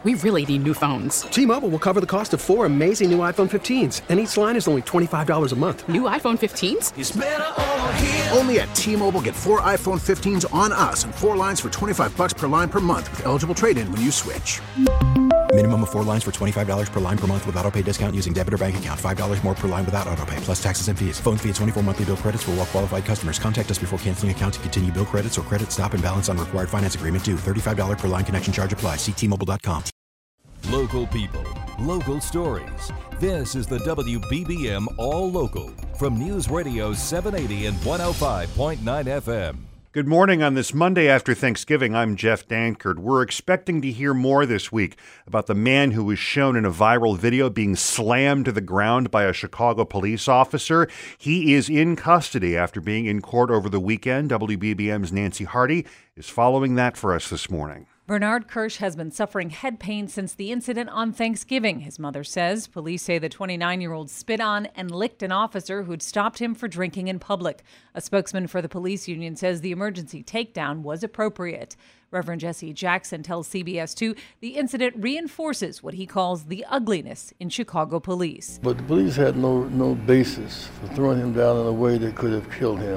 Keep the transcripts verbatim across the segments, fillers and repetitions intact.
We really need new phones. T-Mobile will cover the cost of four amazing new iPhone fifteens, and each line is only twenty-five dollars a month. New iPhone fifteens? It's better over here. Only at T-Mobile, get four iPhone fifteens on us and four lines for twenty-five dollars per line per month with eligible trade-in when you switch. Minimum of four lines for twenty-five dollars per line per month with autopay discount using debit or bank account. five dollars more per line without autopay, plus taxes and fees. Phone fee at twenty-four monthly bill credits for well-qualified customers. Contact us before canceling account to continue bill credits or credit stop and balance on required finance agreement due. thirty-five dollars per line connection charge applies. See T Mobile dot com. Local people, local stories. This is the W B B M All Local from News Radio seven eighty and one oh five point nine F M. Good morning on this Monday after Thanksgiving. I'm Jeff Dankert. We're expecting to hear more this week about the man who was shown in a viral video being slammed to the ground by a Chicago police officer. He is in custody after being in court over the weekend. W B B M's Nancy Hardy is following that for us this morning. Bernard Kirsch has been suffering head pain since the incident on Thanksgiving, his mother says. Police say the twenty-nine-year-old spit on and licked an officer who'd stopped him for drinking in public. A spokesman for the police union says the emergency takedown was appropriate. Reverend Jesse Jackson tells C B S two the incident reinforces what he calls the ugliness in Chicago police. But the police had no, no basis for throwing him down in a way that could have killed him.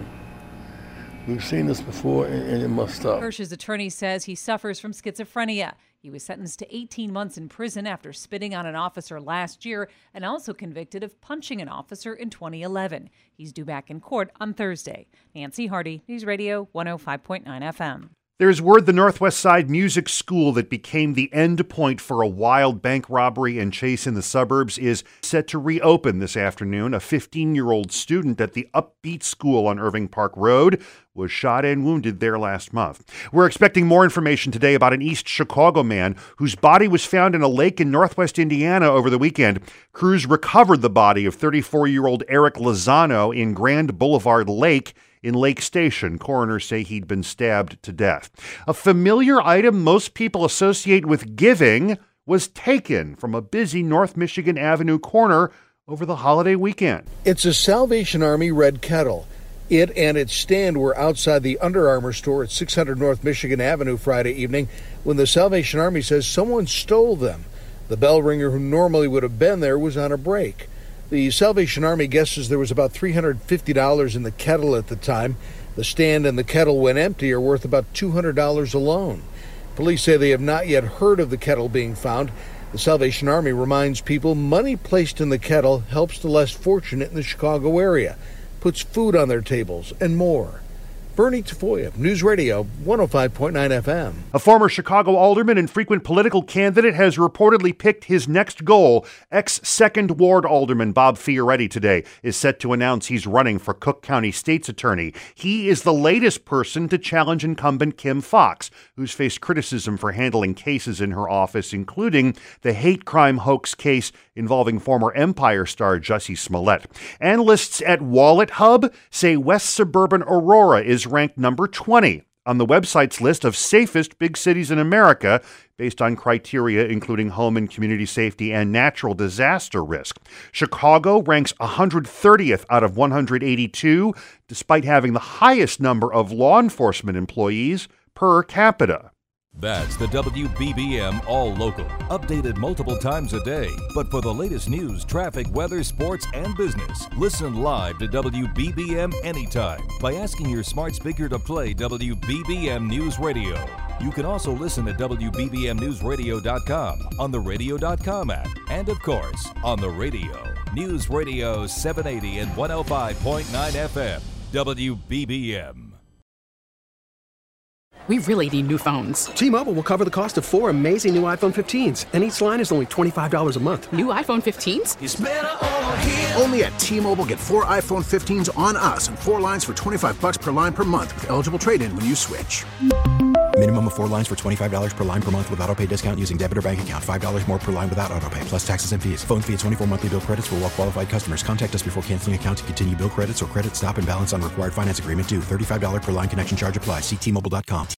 We've seen this before, and, and it must stop. Kirsch's attorney says he suffers from schizophrenia. He was sentenced to eighteen months in prison after spitting on an officer last year and also convicted of punching an officer in twenty eleven. He's due back in court on Thursday. Nancy Hardy, News Radio one oh five point nine F M. There's word the Northwest Side Music School that became the end point for a wild bank robbery and chase in the suburbs is set to reopen this afternoon. A fifteen-year-old student at the Upbeat School on Irving Park Road was shot and wounded there last month. We're expecting more information today about an East Chicago man whose body was found in a lake in northwest Indiana over the weekend. Crews recovered the body of thirty-four-year-old Eric Lozano in Grand Boulevard Lake in Lake Station. Coroners say he'd been stabbed to death. A familiar item most people associate with giving was taken from a busy North Michigan Avenue corner over the holiday weekend. It's a Salvation Army red kettle. It and its stand were outside the Under Armour store at six hundred North Michigan Avenue Friday evening when the Salvation Army says someone stole them. The bell ringer who normally would have been there was on a break. The Salvation Army guesses there was about three hundred fifty dollars in the kettle at the time. The stand and the kettle, when empty, are worth about two hundred dollars alone. Police say they have not yet heard of the kettle being found. The Salvation Army reminds people money placed in the kettle helps the less fortunate in the Chicago area, puts food on their tables, and more. Bernie Tafoya, News Radio one oh five point nine F M. A former Chicago alderman and frequent political candidate has reportedly picked his next goal. Ex-second Ward Alderman Bob Fioretti today is set to announce he's running for Cook County State's Attorney. He is the latest person to challenge incumbent Kim Foxx, who's faced criticism for handling cases in her office, including the hate crime hoax case involving former Empire star Jussie Smollett. Analysts at Wallet Hub say West Suburban Aurora is ranked number twenty on the website's list of safest big cities in America based on criteria including home and community safety and natural disaster risk. Chicago ranks one hundred thirtieth out of one hundred eighty-two, despite having the highest number of law enforcement employees per capita. That's the W B B M All Local, updated multiple times a day. But for the latest news, traffic, weather, sports, and business, listen live to W B B M anytime by asking your smart speaker to play W B B M News Radio. You can also listen at W B B M news radio dot com, on the radio dot com app, and of course, on the radio. News Radio seven eighty and one oh five point nine F M, W B B M. We really need new phones. T-Mobile will cover the cost of four amazing new iPhone fifteens, and each line is only twenty-five dollars a month. New iPhone fifteens? It's better over here. Only at T-Mobile, get four iPhone fifteens on us and four lines for twenty-five dollars per line per month with eligible trade-in when you switch. Minimum of four lines for twenty-five dollars per line per month with autopay discount using debit or bank account. five dollars more per line without autopay, plus taxes and fees. Phone fee at twenty-four monthly bill credits for well-qualified customers. Contact us before canceling account to continue bill credits or credit stop and balance on required finance agreement due. thirty-five dollars per line connection charge applies. See T Mobile dot com.